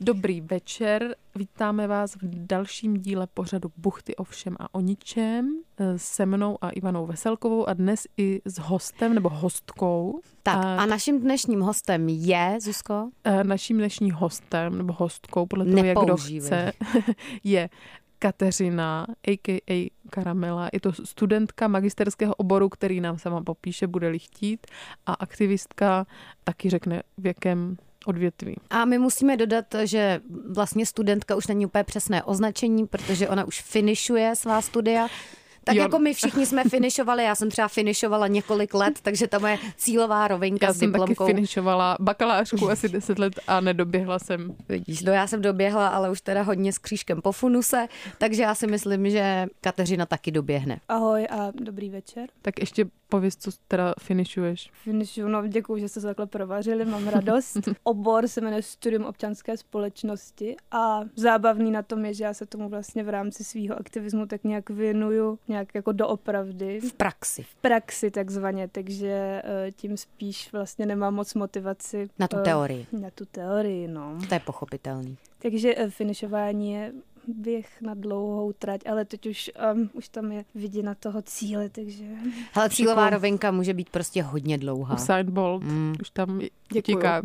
Dobrý večer, vítáme vás v dalším díle pořadu Buchty o všem a o ničem se mnou a Ivanou Veselkovou a dnes i s hostem nebo hostkou. Tak a naším dnešním hostem je, Zuzko? Naším dnešním hostem nebo hostkou, podle toho, jak kdo chce, je Kateřina, a.k.a. Karamela. Je to studentka magisterského oboru, který nám sama popíše, bude-li chtít, a aktivistka taky řekne, v jakém odvětví. A my musíme dodat, že vlastně studentka už není úplně přesné označení, protože ona už finišuje svá studia. Tak jako my všichni jsme finišovali, já jsem třeba finišovala několik let, takže ta moje cílová rovinka s diplomkou. Já jsem taky finišovala bakalářku asi 10 let a nedoběhla jsem. Vidíš, já jsem doběhla, ale už teda hodně s křížkem po funuse, takže já si myslím, že Kateřina taky doběhne. Ahoj a dobrý večer. Tak ještě pověz, co teda finišuješ. Finišuju, no děkuju, že jste se takhle provařili, mám radost. Obor se jmenuje Studium občanské společnosti a zábavný na tom je, že já se tomu vlastně v rámci svého aktivismu tak nějak věnuju, nějak jako doopravdy. V praxi. V praxi takzvaně, takže tím spíš vlastně nemám moc motivaci. Na tu teorii. Na tu teorii, no. To je pochopitelný. Takže finišování je běh na dlouhou trať, ale teď už tam je vidina toho cíle, takže... Hele, cílová rovinka může být prostě hodně dlouhá. Usain Bolt, už tam utíká.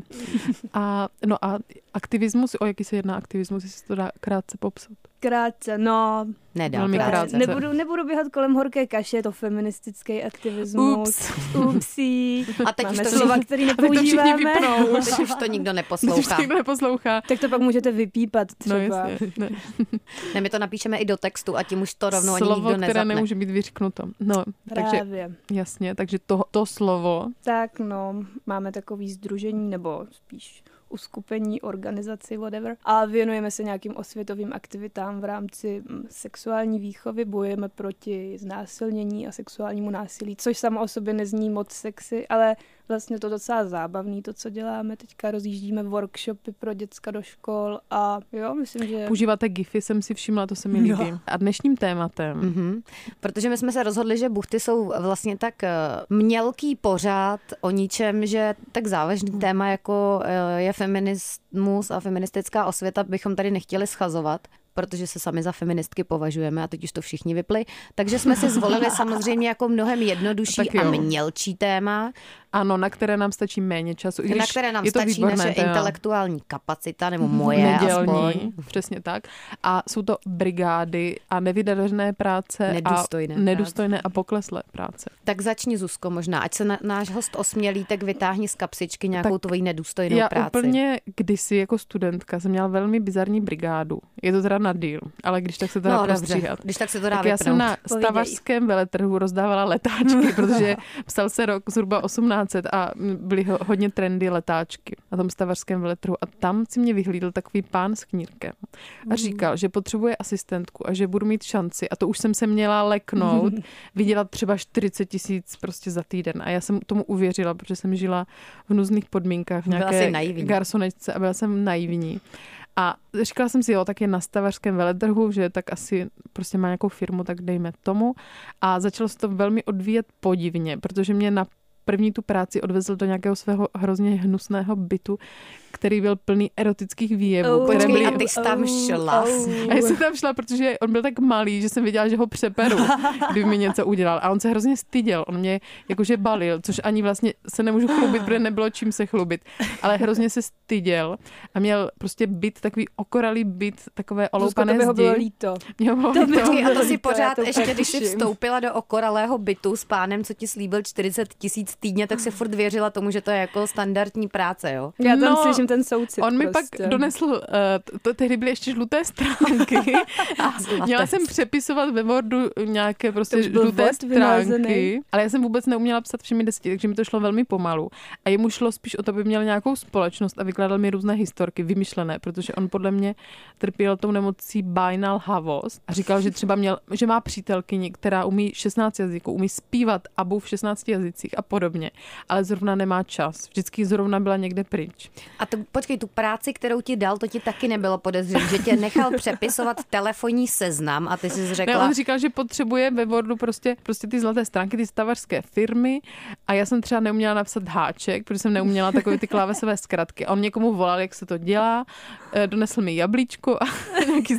A aktivismus, o jaký se jedná aktivismus, jestli to dá krátce popsat? Krátce, no... Nedá. Krátce. Nebudu běhat kolem horké kaše, je to feministický aktivismus. Upsí. A teď máme už to slova, který nepoužíváme. Teď už to nikdo neposlouchá. Tak to pak můžete vypípat třeba. No jasně. Ne, my to napíšeme i do textu a tím už to rovnou ani slovo, nikdo nezapne. které nemůže být vyřknuto. No, Právě. Takže, jasně, takže to slovo. Tak no, máme takový sdružení, nebo spíš uskupení, organizaci, whatever. A věnujeme se nějakým osvětovým aktivitám v rámci sexuální výchovy, bojujeme proti znásilnění a sexuálnímu násilí, což samo o sobě nezní moc sexy, ale vlastně to docela zábavný, to, co děláme. Teďka rozjíždíme workshopy pro děcka do škol a jo, myslím, že... Používáte gify, jsem si všimla, to se mi líbí. Jo. A dnešním tématem? Protože my jsme se rozhodli, že buchty jsou vlastně tak mělký pořád o ničem, že tak závažný téma, jako je feminismus a feministická osvěta, bychom tady nechtěli schazovat, protože se sami za feministky považujeme a teď už to všichni vypli. Takže jsme si zvolili samozřejmě jako mnohem jednodušší a mělčí téma. Ano, na které nám stačí méně času. Na které nám stačí naše intelektuální kapacita, nebo moje aspoň. Přesně tak. A jsou to brigády a nevydařené práce nedůstojné a pokleslé práce. Tak začni, Zuzko, možná. Ať se náš host osmělí, tak vytáhni z kapsičky nějakou tvoji nedůstojnou práci. Já úplně kdysi jako studentka jsem měla velmi bizarní brigádu. Je to teda na díl, ale když tak se to dá prostříhat. Když tak se to dá tak já jsem na stavařském veletrhu rozdávala letáčky, protože psal se rok zhruba 1800 a byly hodně trendy letáčky na tom stavařském veletrhu a tam si mě vyhlídl takový pán s knírkem a říkal, že potřebuje asistentku a že budu mít šanci a to už jsem se měla leknout, vydělat třeba 40 000 prostě za týden a já jsem tomu uvěřila, protože jsem žila v nuzných podmínkách v nějaké garsonečce a byla jsem naivní. A říkala jsem si, tak je na stavařském veletrhu, že tak asi prostě má nějakou firmu, tak dejme tomu. A začalo se to velmi odvíjet podivně, protože mě na první tu práci odvezl do nějakého svého hrozně hnusného bytu, který byl plný erotických výjevů. A ty jsi tam šla. A já jsem tam šla, protože on byl tak malý, že jsem věděla, že ho přeperu, kdyby mi něco udělal. A on se hrozně styděl. On mě jakože balil, což ani vlastně se nemůžu chlubit, protože nebylo čím se chlubit. Ale hrozně se styděl a měl prostě byt, takový okoralý byt, takové oloupané zdi. To bylo líto. A to si pořád, ještě když jsi vstoupila do okoralého bytu s pánem, co ti slíbil 40 000 týdně, tak se furt věřila tomu, že to je jako standardní práce, jo? Já tam slyším ten soucit. On mi pak donesl, tehdy byly ještě žluté stránky a měla jsem přepisovat ve Wordu nějaké prostě žluté stránky, ale já jsem vůbec neuměla psat všemi 10, takže mi to šlo velmi pomalu. A jemu šlo spíš o to, aby měl nějakou společnost a vykládal mi různé historky vymyšlené, protože on podle mě trpěl tou nemocí bajnalhavost a říkal, že třeba že má přítelkyni, která umí 16 jazyků, umí zpívat abu v 16 jazycích a podobně, ale zrovna nemá čas. Vždycky zrovna byla někde pryč. A počkej, tu práci, kterou ti dal, to ti taky nebylo podezřelé, že tě nechal přepisovat telefonní seznam a ty jsi řekla... Ne, on říkal, že potřebuje ve Wordu prostě ty zlaté stránky, ty stavařské firmy a já jsem třeba neuměla napsat háček, protože jsem neuměla takové ty klávesové zkratky. A on někomu volal, jak se to dělá, donesl mi jablíčko a nějaký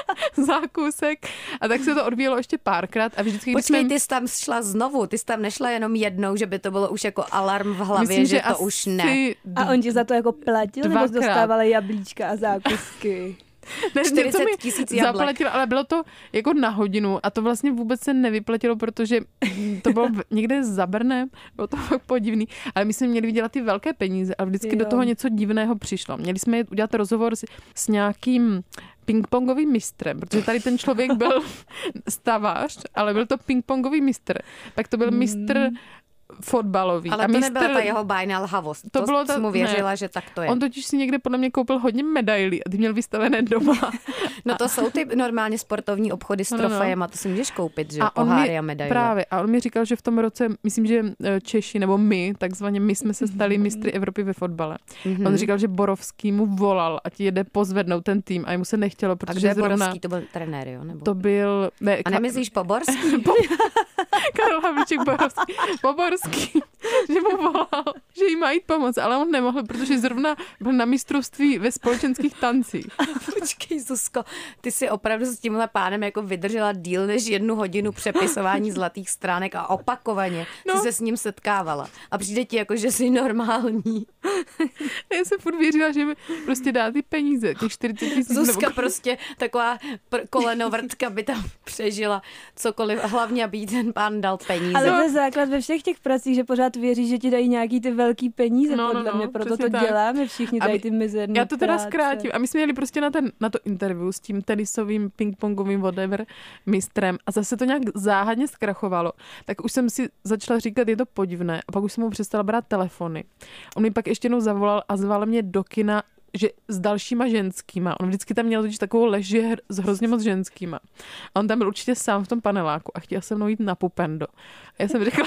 zákusek a tak se to odvíjelo ještě párkrát a vždycky... Počkej, ty jsi tam šla znovu, ty jsi tam nešla jenom jednou, že by to bylo už jako alarm v hlavě, myslím, že to už ne. A on ti za to jako platil, nebo jsi dostávala jablíčka a zákusky? Ne, 40 000 jablek. Zaplatilo, ale bylo to jako na hodinu a to vlastně vůbec se nevyplatilo, protože to bylo někde za Brnem, bylo to fakt podivný, ale my jsme měli vydělat ty velké peníze a vždycky do toho něco divného přišlo. Měli jsme udělat rozhovor s nějakým pingpongovým mistrem, protože tady ten člověk byl stavař, ale byl to pingpongový mistr. Pak to byl mistr fotbalový. Ale a to mistr... nebyla ta jeho bájná lhavost. To bylo jsi mu věřila, že tak to je. On totiž si někde podle mě koupil hodně medailí a ty měl vystavené doma. No to jsou ty normálně sportovní obchody s trofejem a to si můžeš koupit, že poháry a medaile. Právě. A on mi říkal, že v tom roce, myslím, že Češi nebo my, takzvaně my jsme se stali mistry Evropy ve fotbale. Mm-hmm. On říkal, že Borovský mu volal, ať jede pozvednout ten tým a jemu se nechtělo, protože zrovna... Borovský, to byl trenér, jo? Nebo... To byl... Ne, a nemyslíš Poborský? Karel Havlíček Poborský, že mu volal, že jí má jít pomoct, ale on nemohl, protože zrovna byl na mistrovství ve společenských tancích. Počkej, Zuzko, ty si opravdu s tímhle pánem jako vydržela díl než 1 hodinu přepisování zlatých stránek a opakovaně jsi se s ním setkávala. A přijde ti jako, že jsi normální. Já jsem furt věřila, že mi prostě dá ty peníze, těch 40 000. Zuzka nebo... prostě taková kolenovrtka by tam přežila cokoliv, hlavně aby ten pán dal peníze. Ale to je základ ve všech těch pracích, že pořád věříš, že ti dají nějaký ty velký peníze, podle mě, proto to tak děláme, všichni dají ty mizerné Já to teda zkrátím. A my jsme jeli prostě na to interview s tím tenisovým, pingpongovým, whatever, mistrem a zase to nějak záhadně zkrachovalo. Tak už jsem si začala říkat, je to podivné a pak už jsem mu přestala brát telefony. On mi pak ještě jednou zavolal a zval mě do kina, že s dalšíma ženskýma. On vždycky tam měl totiž takovou leži s hrozně moc ženskýma. A on tam byl určitě sám v tom paneláku a chtěl se mnou jít na Pupendo. A já jsem řekla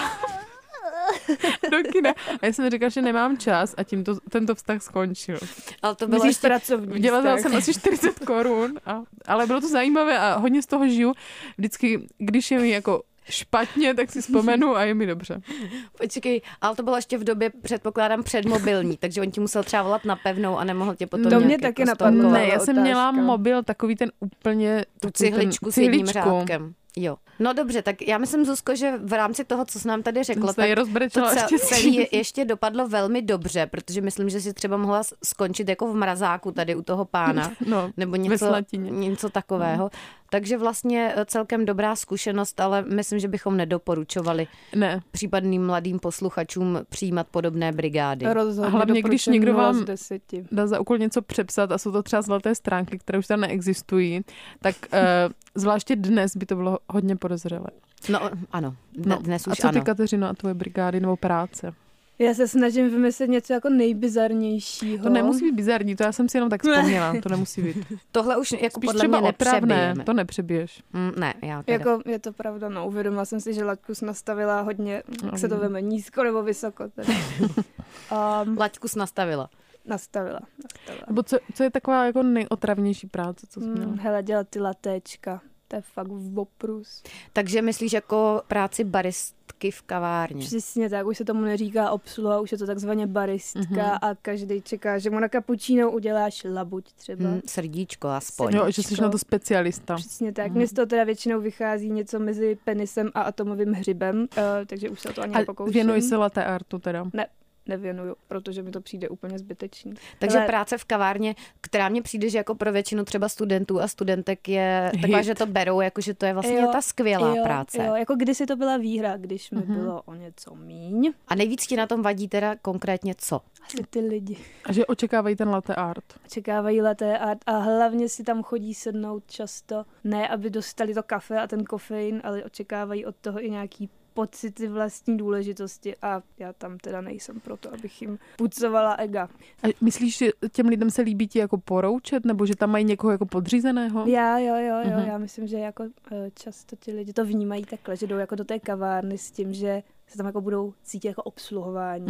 do kina. A já jsem řekla, že nemám čas a tím tento vztah skončil. Ale to bylo ještě pracovní. Vydělala jsem asi 40 korun, ale bylo to zajímavé a hodně z toho žiju. Vždycky, když je mi jako špatně, tak si vzpomenu a je mi dobře. Počkej, ale to bylo ještě v době, předpokládám, předmobilní, takže on ti musel třeba volat na pevnou a nemohl tě potom to mě taky napadlo. Ne, já jsem měla mobil takový ten úplně... Tu cihličku s jedním řádkem. Jo. No dobře, tak já myslím, Zuzko, že v rámci toho, co jsi nám tady řekla, tak to celé ještě dopadlo velmi dobře, protože myslím, že si třeba mohla skončit jako v mrazáku tady u toho pána. No, nebo něco takového. Takže vlastně celkem dobrá zkušenost, ale myslím, že bychom nedoporučovali případným mladým posluchačům přijímat podobné brigády. Rozhodně. A hlavně, když někdo vám dá za úkol něco přepsat a jsou to třeba zlaté stránky, které už tam neexistují, tak zvláště dnes by to bylo hodně podezřelé. No ano, dnes už ano. A co ty, Kateřino, a tvoje brigády nebo práce? Já se snažím vymyslet něco jako nejbizarnějšího. To nemusí být bizarní, to já jsem si jenom tak vzpomněla, to nemusí být. Tohle už jako spíš podle mě nepřebijeme. To nepřebiješ. Ne, já teda. Jako, je to pravda, no, uvědomila jsem si, že laťku nastavila hodně, jak se to veme, nízko nebo vysoko. Laťku nastavila. Nastavila. Nebo co je taková jako nejotravnější práce, co jsi měla? Hele, dělat ty latéčka. To je fakt oprus. Takže myslíš jako práci baristky v kavárně? Přesně tak, už se tomu neříká obsluha, už je to takzvaně baristka a každý čeká, že mu na kapučíno uděláš labuť třeba. Srdíčko aspoň. Jo, že jsi na to specialista. Přesně tak. Mně z toho teda většinou vychází něco mezi penisem a atomovým hřibem, takže už se to ani nepokouším. A věnuji se latte artu teda? Ne. Nevěnuju, protože mi to přijde úplně zbytečný. Takže práce v kavárně, která mně přijde, že jako pro většinu třeba studentů a studentek je taková, že to berou, jako že to je vlastně ta skvělá práce. Jo, jako kdysi to byla výhra, když mi bylo o něco míň. A nejvíc ti na tom vadí teda konkrétně co? Asi ty lidi. A že očekávají ten latte art. Očekávají latte art a hlavně si tam chodí sednout často, ne aby dostali to kafe a ten kofein, ale očekávají od toho i nějaký pocity vlastní důležitosti a já tam teda nejsem proto, abych jim pucovala ega. A myslíš, že těm lidem se líbí ti jako poroučet, nebo že tam mají někoho jako podřízeného? Já myslím, že jako často ti lidi to vnímají takhle, že jdou jako do té kavárny s tím, že se tam jako budou cítit jako obsluhování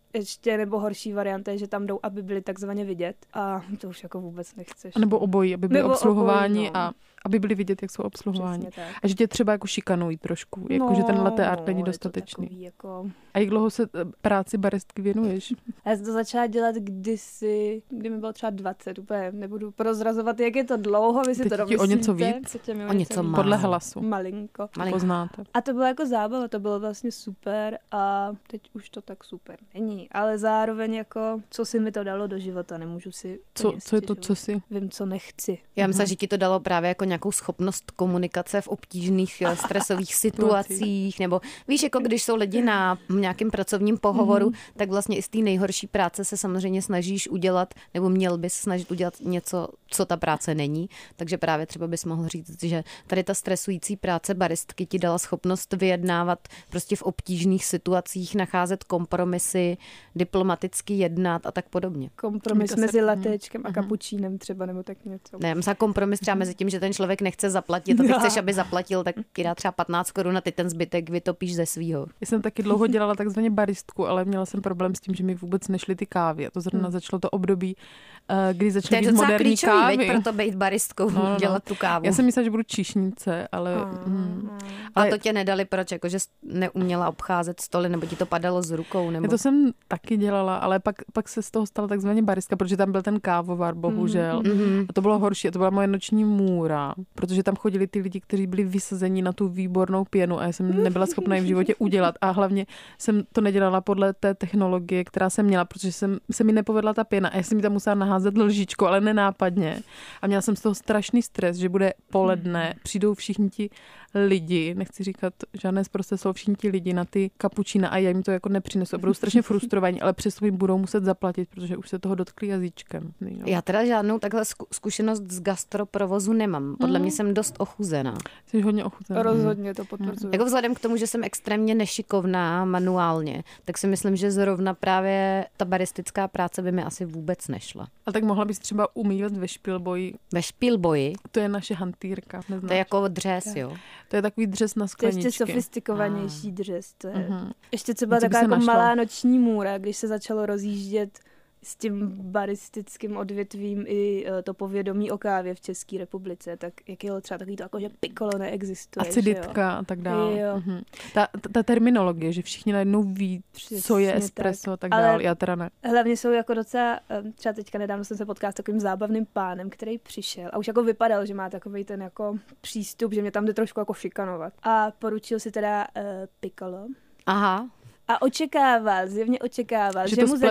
ještě nebo horší varianta je, že tam jdou, aby byli takzvaně vidět a to už jako vůbec nechceš. A nebo obojí, aby byli obsluhováni obojí, no. A aby byli vidět, jak jsou obsluhováni. Tak. A že tě třeba jako šikanují trošku, jako že ten latte art není dostatečný. Takový, jako... A jak dlouho se práci baristky věnuješ? Já jsem to začala dělat kdy mi bylo třeba 20, úplně nebudu prozrazovat, jak je to dlouho, vy si teď to domyslíte. O něco víc? O něco málo. Podle hlasu. Malinko. Poznáte. A to bylo jako zábava, to bylo vlastně super a teď už to tak super není, ale zároveň jako, co si mi to dalo do života, nemůžu si... Co je to, co si? Vím, co nechci. Já myslím, že ti to dalo právě jako nějakou schopnost komunikace v obtížných stresových situacích, nebo víš, jako když jsou lidi na nějakém pracovním pohovoru, tak vlastně i z té nejhorší práce se samozřejmě snažíš udělat, nebo měl bys snažit udělat něco, co ta práce není. Takže právě třeba bys mohl říct, že tady ta stresující práce baristky ti dala schopnost vyjednávat prostě v obtížných situacích, nacházet kompromisy, diplomaticky jednat a tak podobně. Kompromis mezi latéčkem a kapučínem třeba, nebo tak něco. Ne, myslím kompromis třeba mezi tím, že ten člověk nechce zaplatit a ty chceš, aby zaplatil, tak ti dá třeba 15 korun a ty ten zbytek vytopíš ze svýho. Já jsem taky dlouho dělala takzvaně baristku, ale měla jsem problém s tím, že mi vůbec nešly ty kávy. A to zrovna začalo to období, kdy začaly být moderní kávy. Veď proto být baristkou, dělat tu kávu. Já jsem myslela, že budu číšnice, ale... Ale to tě nedali proč? Jako, že neuměla obcházet stoly, nebo ti to padalo z rukou? Nebo... To jsem taky dělala, ale pak se z toho stala takzvaně baristka, protože tam byl ten kávovar, bohužel. A to bylo horší. A to byla moje noční můra, protože tam chodili ty lidi, kteří byli vysazeni na tu výbornou pěnu a já jsem nebyla schopna jim v životě udělat. A hlavně jsem to nedělala podle té technologie, která jsem měla, protože se mi nepovedla ta pěna a já jsem mi tam musela naházet lžičkou, ale nenápadně. A měla jsem z toho strašný stres, že bude poledne, přijdou všichni ti lidi, nechci říkat žádné sprosté slovo, všichni ti lidi na ty kapučína a já jim to jako nepřinesu. Budou strašně frustrovaní, ale přesto jim budou muset zaplatit, protože už se toho dotkli jazyčkem. No. Já teda žádnou takhle zkušenost z gastroprovozu nemám. Podle mě jsem dost ochuzená. Jsi hodně ochuzená. Rozhodně to potvrzuji. Jako vzhledem k tomu, že jsem extrémně nešikovná manuálně, tak si myslím, že zrovna právě ta baristická práce by mi asi vůbec nešla. A tak mohla bys třeba umývat ve špilboji. Ve špilboji? To je naše hantýrka. To je jako dřez, jo. To je takový dřez na skleničky. To je ještě sofistikovanější dřez. To je. Ještě třeba taková jako malá noční můra, když se začalo rozjíždět s tím baristickým odvětvím i to povědomí o kávě v České republice, tak jak je třeba takový to, jako, že piccolo neexistuje. Aciditka a tak dále. Ta terminologie, že všichni najednou ví, co je espresso a tak dále. Já teda ne. Hlavně jsou jako docela, třeba teďka nedávno jsem se potkala s takovým zábavným pánem, který přišel a už jako vypadal, že má takovej ten jako přístup, že mě tam jde trošku jako šikanovat. A poručil si teda piccolo. Aha. A zjevně očekával,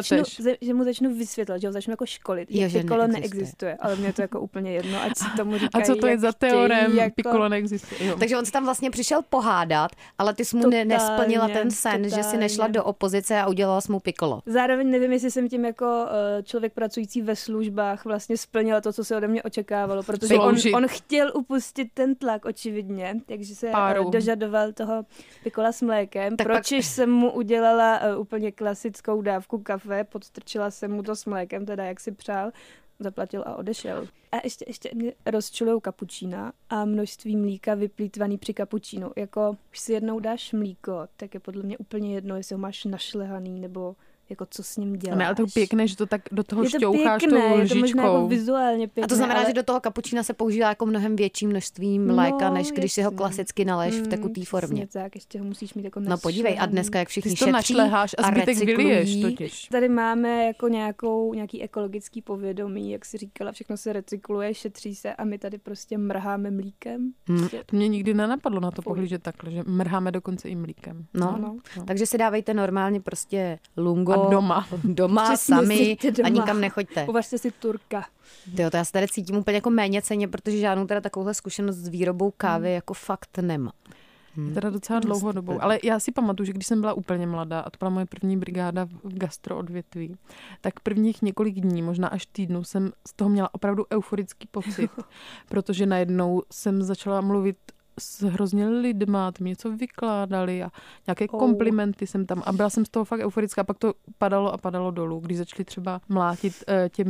že mu začnu vysvětlit, že ho začnu jako školit, že piccolo neexistuje. Ale mě to jako úplně jedno, ať si tomu říkají. A co to je za teorem, jako... piccolo neexistuje? Jo. Takže on se tam vlastně přišel pohádat, ale ty jsi mu nesplnila ten sen, že si nešla do opozice a udělala jsi mu piccolo. Zároveň nevím, jestli jsem tím jako člověk pracující ve službách vlastně splnila to, co se ode mě očekávalo, protože on chtěl upustit ten tlak, očividně, takže se dožadoval toho piccola s mlékem, pročež jsem mu udělala úplně klasickou dávku kafe, podstrčila jsem mu to s mlékem, teda jak si přál, zaplatil a odešel. A ještě mě rozčulujou kapučína a množství mlíka vyplýtvaný při kapučínu. Jako, když si jednou dáš mlíko, tak je podle mě úplně jedno, jestli ho máš našlehaný, nebo jako co s ním děláš. Ne, ale to pěkné, že to tak do toho šťoucháš tou lžičkou. Je to možná jako vizuálně pěkné. A to znamená, že do toho kapučína se používá jako mnohem větší množství mléka, než když si ho klasicky naleješ v tekutý formě. Tak, ještě ho musíš mít jako No podívej, a dneska jak všichni šetří a zbytek vyliješ totiž. Tady máme jako nějaký ekologický povědomí, jak si říkala, všechno se recykluje, šetří se a my tady prostě mrháme mlíkem. To mě nikdy nenapadlo na to pohlížet takhle, že mrháme dokonce i mlíkem. No. Takže si dávejte normálně prostě lungo. A doma sami a nikam nechoďte. Uvařte si turka. Jo, to já se tady cítím úplně jako méněcenně, protože žádnou teda takovouhle zkušenost s výrobou kávy jako fakt nemám. Teda docela dlouhodobou. Ale já si pamatuju, že když jsem byla úplně mladá a to byla moje první brigáda v gastroodvětví, tak prvních několik dní, možná až týdnů, jsem z toho měla opravdu euforický pocit, protože najednou jsem začala mluvit s hrozně lidma, ty mi něco vykládali a nějaké komplimenty jsem tam a byla jsem z toho fakt euforická, a pak to padalo dolů, když začali třeba mlátit těmi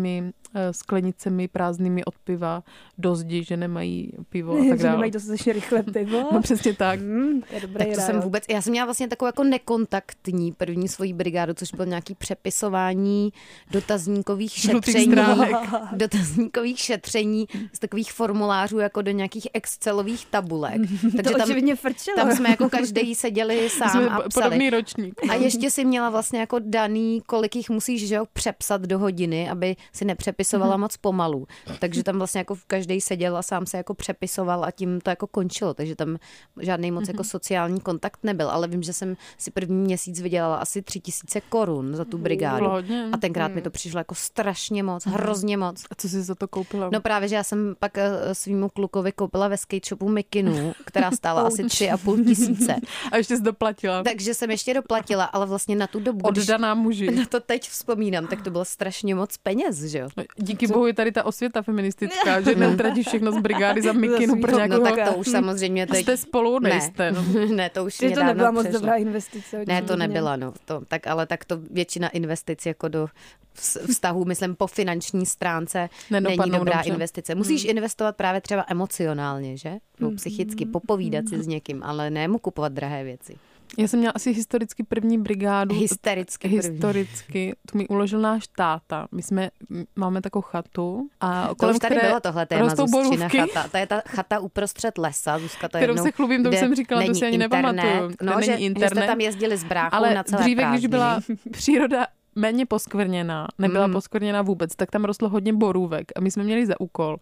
sklenicemi prázdnými od piva do zdi, že nemají pivo a tak Že dále. nemají dostatečně rychle pivo. No přesně tak. To je dobrý Tak to jsem vůbec, já jsem měla vlastně takovou jako nekontaktní první svoji brigádu, což bylo nějaký přepisování dotazníkových šetření. Dotazníkových šetření z takových formulářů jako do nějakých excelových tabulek. Takže to očividně frčelo. tam jsme jako každý seděli sám a psali. Podobný ročník. A ještě si měla vlastně jako daný, kolik jich musíš, že jo, přepsat do hodiny, aby si nepřepisovala moc pomalu. Takže tam vlastně jako každý seděl a sám se jako přepisoval a tím to jako končilo. Takže tam žádný moc jako sociální kontakt nebyl. Ale vím, že jsem si první měsíc vydělala asi 3 000 korun za tu brigádu. A tenkrát mi to přišlo jako strašně moc, hrozně moc. A co jsi za to koupila? No právě, že já jsem pak svýmu klukovi koupila ve skate shopu mikinu, která stála asi 3 500. A ještě jsi doplatila. Takže jsem ještě doplatila, ale vlastně na tu dobu, Oddaná muži. na to teď vzpomínám, tak to bylo strašně moc peněz, že jo? Díky bohu je tady ta osvěta feministická, že neutratíš všechno z brigády za mikinu pro nějakého... No tak to už samozřejmě teď... Jste spolu, nejste. Ne, ne to už to nedávno nebyla moc přešlo. dobrá investice. Ne, to nebyla, no. Ale tak to většina investic jako do vztahu, myslím, po finanční stránce není dobrá investice. Musíš investovat právě třeba emocionálně, že? No, psychicky, popovídat si s někým, ale ne mu kupovat drahé věci. Já jsem měla asi historicky první brigádu. Historicky. To mi uložil náš táta. Máme takovou chatu. A To už tady bylo tohle téma, Zuzčina chata. To je ta chata uprostřed lesa, Zuzka to kterou jednou, se chlubím, to už jsem říkala, to si ani nepamatuju. No, že jste tam jezdili s bráchou ale na celé dříve, prázdniny. když byla příroda méně poskvrněná, nebyla poskvrněná vůbec, tak tam rostlo hodně borůvek a my jsme měli za úkol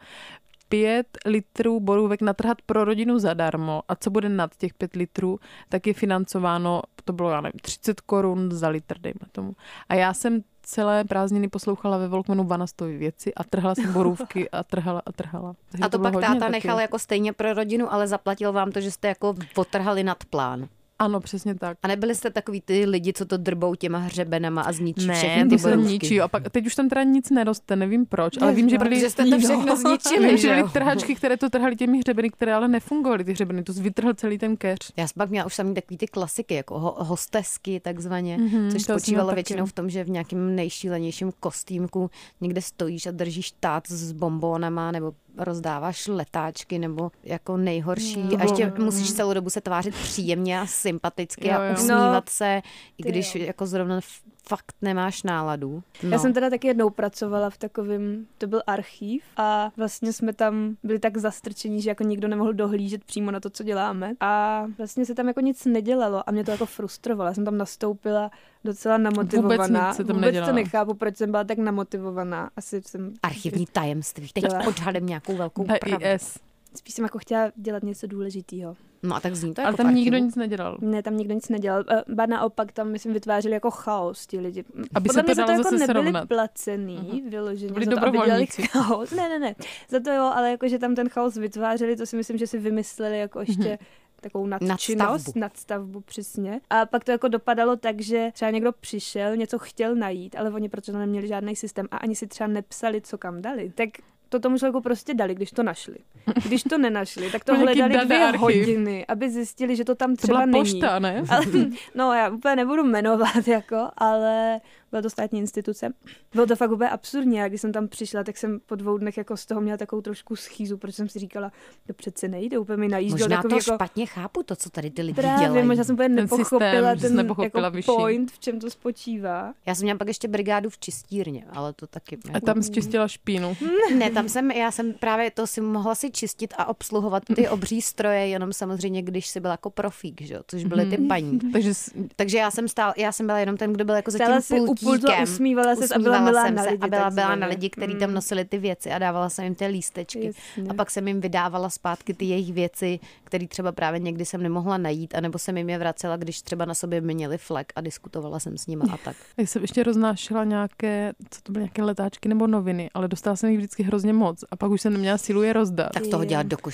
5 litrů borůvek natrhat pro rodinu zadarmo a co bude nad těch 5 litrů, tak je financováno, to bylo, já nevím, 30 korun za litr, dejme tomu. A já jsem celé prázdniny poslouchala ve Volkmanu Vanastovy věci a trhala jsem borůvky a trhala. Takže a to pak táta taky. nechal jako stejně pro rodinu, ale zaplatil vám to, že jste jako otrhali nad plán. Ano, přesně tak. A nebyli jste takový ty lidi, co to drbou těma hřebenama a zničí všechny Ne, ty to se borůvky? ničí. A pak, teď už tam teda nic neroste, nevím proč, ale vím, že byly... Že jste to všechno zničili, Vím, že že byly jo? trhačky, které to trhaly těmi hřebeny, které ale nefungovaly ty hřebeny. To vytrhl celý ten keř. Já jsem pak měla už samý takový ty klasiky, jako hostesky takzvaně, což to spočívalo jsem většinou taky. v tom, že v nějakém nejšílenějším kostýmku někde stojíš a držíš tát s bombónama nebo rozdáváš letáčky nebo jako nejhorší. A ještě musíš celou dobu se tvářit příjemně a sympaticky a usmívat se, i když jako zrovna fakt nemáš náladu. No. Já jsem teda taky jednou pracovala v takovém, to byl archív a vlastně jsme tam byli tak zastrčení, že jako nikdo nemohl dohlížet přímo na to, co děláme a vlastně se tam jako nic nedělalo a mě to jako frustrovalo. Já jsem tam nastoupila docela namotivovaná. Vůbec to nechápu, proč jsem byla tak namotivovaná. Asi jsem... Archivní tajemství. Teď odhalím nějakou velkou pravdu. Spíš jsem jako chtěla dělat něco důležitého. No a tak zní to ale jako tam nikdo nic nedělal. Ne, tam nikdo nic nedělal. Ba naopak tam, myslím, vytvářeli jako chaos ti lidi. Aby podle se mě to za to dalo jako zase nebyli srovnat. placený, vyloženě. Byli za to, aby dělali dobrovolníci. chaos. Ne. Za to jo, ale jako, že tam ten chaos vytvářeli, to si myslím, že si vymysleli jako ještě takovou nadstavbu přesně. A pak to jako dopadalo tak, že třeba někdo přišel, něco chtěl najít, ale oni protože neměli žádný systém a ani si třeba nepsali, co kam dali. Tak to tomu člověku prostě dali, když to našli. Když to nenašli, tak to hledali 2 hodiny, aby zjistili, že to tam třeba to byla není. pošta, ne? Ale, no já úplně nebudu jmenovat, jako, ale byla to státní instituce. Bylo to fakt úplně absurdní. A když jsem tam přišla, tak jsem po 2 dnech jako z toho měla takovou trošku schýzu, protože jsem si říkala, to přece nejde, úplně mi najížděl. Možná takový, to jako, špatně chápu, to, co tady ty lidi právě, dělají. Možná jsem úplně nepochopila ten jako point, v čem to spočívá. Já jsem měla pak ještě brigádu v čistírně, ale to taky... A tam zčistila špínu. Ne, já jsem právě to si mohla si čistit a obsluhovat ty obří stroje, jenom samozřejmě, když si byl jako profík, že? Což byly ty paní. Takže já jsem byla jenom ten, kdo byl jako za tím pultíkem. Usmívala se a byla milá na lidi. A byla na lidi, kteří tam nosili ty věci a dávala jsem jim ty lístečky. Jasně. A pak jsem jim vydávala zpátky ty jejich věci, které třeba právě někdy jsem nemohla najít, anebo jsem jim je vracela, když třeba na sobě měli flek a diskutovala jsem s nima a tak. Já jsem ještě roznášela nějaké letáčky nebo noviny, ale dostala jsem jich vždycky hrozně moc a pak už jsem neměla sílu je rozdat. Tak toho dělat do koše.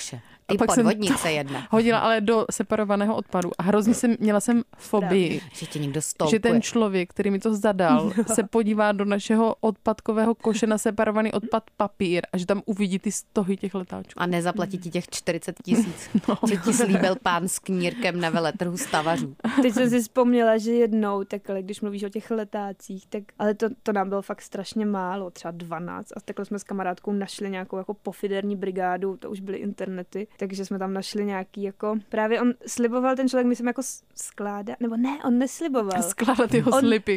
I podvodnice jedna. Hodila ale do separovaného odpadu a hrozně měla jsem fobii, že tě někdo stolkuje. Že ten člověk, který mi to zadal, se podívá do našeho odpadkového koše na separovaný odpad papír a že tam uvidí ty stohy těch letáčků. A nezaplatí ti těch 40 000, co ti slíbil pán s knírkem na veletrhu Stavařů. Teď jsem si vzpomněla, že jednou, takhle, když mluvíš o těch letácích, tak, ale to nám bylo fakt strašně málo, třeba 12. A takhle jsme s kamarádkou našli nějakou jako pofiderní brigádu, to už byly internety, takže jsme tam našli nějaký jako, právě on sliboval ten člověk, myslím jako skládat, nebo ne, on nesliboval. Skládat jeho slipy.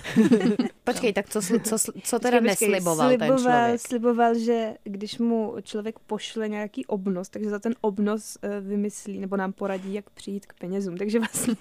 Počkej, tak co teda nesliboval ten člověk? Sliboval, že když mu člověk pošle nějaký obnos, takže za ten obnos vymyslí, nebo nám poradí, jak přijít k penězům. Takže vlastně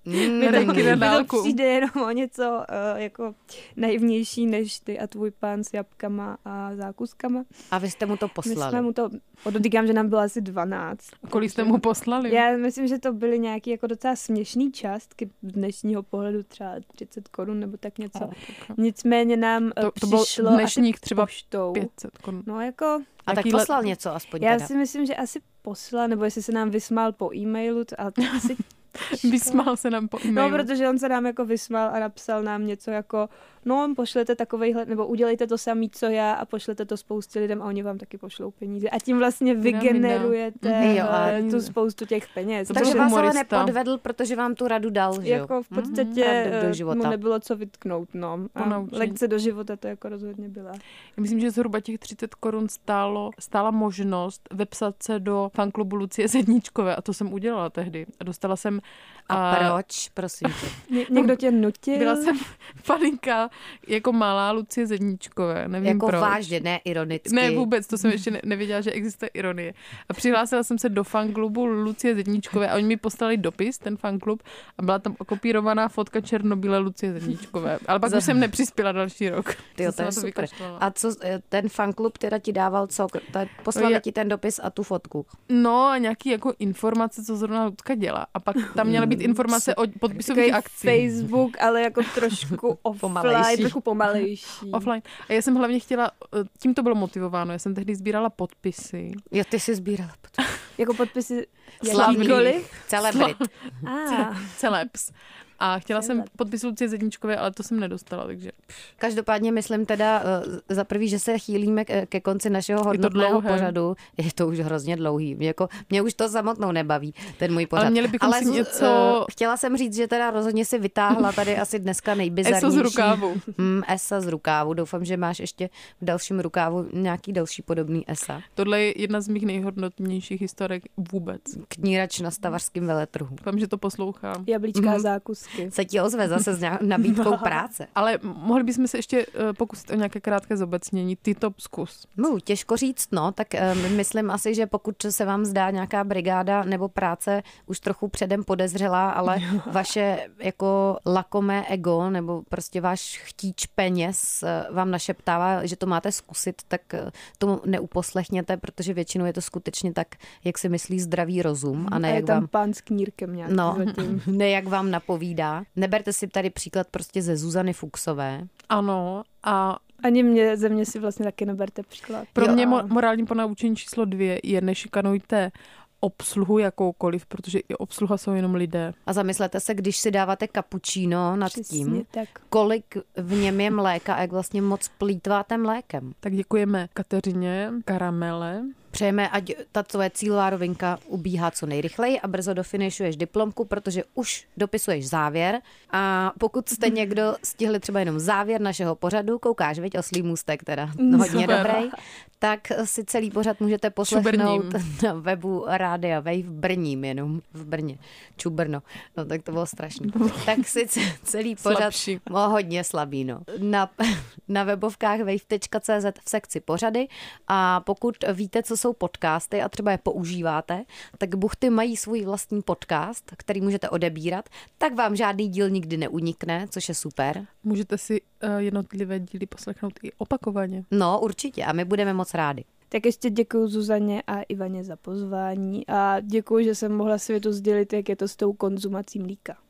mi to přijde jenom o něco jako naivnější než ty a tvůj pán s jabkama a zákuskama. A vy jste mu to poslali? My jsme mu to, podotýkám, že nám bylo asi 12. Kolik jste mu poslali? Já myslím, že to byly nějaký jako docela směšný částky z dnešního pohledu, třeba 30 korun nebo tak něco. Nicméně nám to bylo přišlo dnešních asi třeba poštou. 500 korun. No jako... A tak poslal něco aspoň teda. Já si myslím, že asi poslal, nebo jestli se nám vysmál po e-mailu, ale to asi... Vysmál se nám po e-mailu. No, protože on se nám jako vysmál a napsal nám něco jako, no, pošlete takovejhle, nebo udělejte to samý, co já a pošlete to spoustě lidem a oni vám taky pošlou peníze. A tím vlastně vygenerujete tu spoustu těch peněz. Takže vás ale nepodvedl, protože vám tu radu dal, že jo? Jako v podstatě mu nebylo co vytknout, no. A lekce do života to jako rozhodně byla. Já myslím, že zhruba těch 30 korun stála možnost vepsat se do fanklubu Lucie Zedníčkové a to jsem udělala tehdy. A dostala jsem... A proč, prosím tě? Někdo tě nutil? Byla jsem faninka jako malá Lucie Zedníčkové, nevím jako proč. Vážně, ne ironicky. Ne, vůbec, to jsem ještě nevěděla, že existuje ironie. A přihlásila jsem se do fanklubu Lucie Zedníčkové a oni mi poslali dopis, ten fanklub, a byla tam okopírovaná fotka černobílé Lucie Zedníčkové. Ale pak už jsem nepřispěla další rok. Tyjo, to je super. A co ten fanklub teda ti dával co? Poslali ti ten dopis a tu fotku? No a nějaký jako informace, co zrovna Lucka dělá. A pak tam měla být informace o podpisových akcích. Facebook, ale jako trošku offline, trošku pomalejší. Offline. A já jsem hlavně chtěla, tím to bylo motivováno, já jsem tehdy sbírala podpisy. Jo, ty jsi sbírala podpisy. Jako podpisy jakýkoliv? Celebrit. Celebs. A chtěla jsem podpis Lucie Zedníčkové, ale to jsem nedostala, takže... Každopádně myslím teda za prvý, že se chýlíme ke konci našeho hodnotného pořadu. Je to už hrozně dlouhý. Mě už to samotnou nebaví, ten můj pořad. Ale měli bychom si něco... Chtěla jsem říct, že teda rozhodně si vytáhla tady asi dneska nejbizarnější. Eso z rukávu. Esa z rukávu. Doufám, že máš ještě v dalším rukávu nějaký další podobný esa. Tohle je jedna z mých nejhodnotnějších historek vůbec. Knírač na stavařském veletrhu. Doufám, že to poslouchám. Jablíčká zákus. Se ti ozve zase s nabídkou práce. Ale mohli bychom se ještě pokusit o nějaké krátké zobecnění. Ty to zkus. Těžko říct, no, tak myslím asi, že pokud se vám zdá nějaká brigáda nebo práce už trochu předem podezřelá, ale vaše jako lakomé ego nebo prostě váš chtíč peněz vám našeptává, že to máte zkusit, tak tomu neuposlechněte, protože většinou je to skutečně tak, jak si myslí zdravý rozum. A ne je jak tam vám... pán s knírkem nějaký zatím. Ne jak vám napovídá. Neberte si tady příklad prostě ze Zuzany Fuchsové. Ano, a ani ze mě si vlastně taky neberte příklad. Pro mě morální ponaučení číslo 2 je nešikanujte obsluhu jakoukoliv, protože i obsluha jsou jenom lidé. A zamyslete se, když si dáváte cappuccino nad tím, tak. Kolik v něm je mléka a jak vlastně moc plýtváte mlékem. Tak děkujeme Kateřině, Karamele. Přejeme, ať ta tvoje cílová rovinka ubíhá co nejrychleji a brzo dofinišuješ diplomku, protože už dopisuješ závěr. A pokud jste někdo stihli třeba jenom závěr našeho pořadu, koukáš, viď, Oslí můstek teda hodně dobrý, tak si celý pořad můžete poslechnout na webu Rádia Wave v Brně. Čubrno. No tak to bylo strašný. Tak si celý pořad hodně slabý, no. Na webovkách wave.cz v sekci pořady a pokud víte, co jsou podcasty a třeba je používáte, tak Buchty mají svůj vlastní podcast, který můžete odebírat, tak vám žádný díl nikdy neunikne, což je super. Můžete si jednotlivé díly poslechnout i opakovaně. No, určitě a my budeme moc rádi. Tak ještě děkuji Zuzaně a Ivaně za pozvání a děkuji, že jsem mohla světu sdělit, jak je to s tou konzumací mlíka.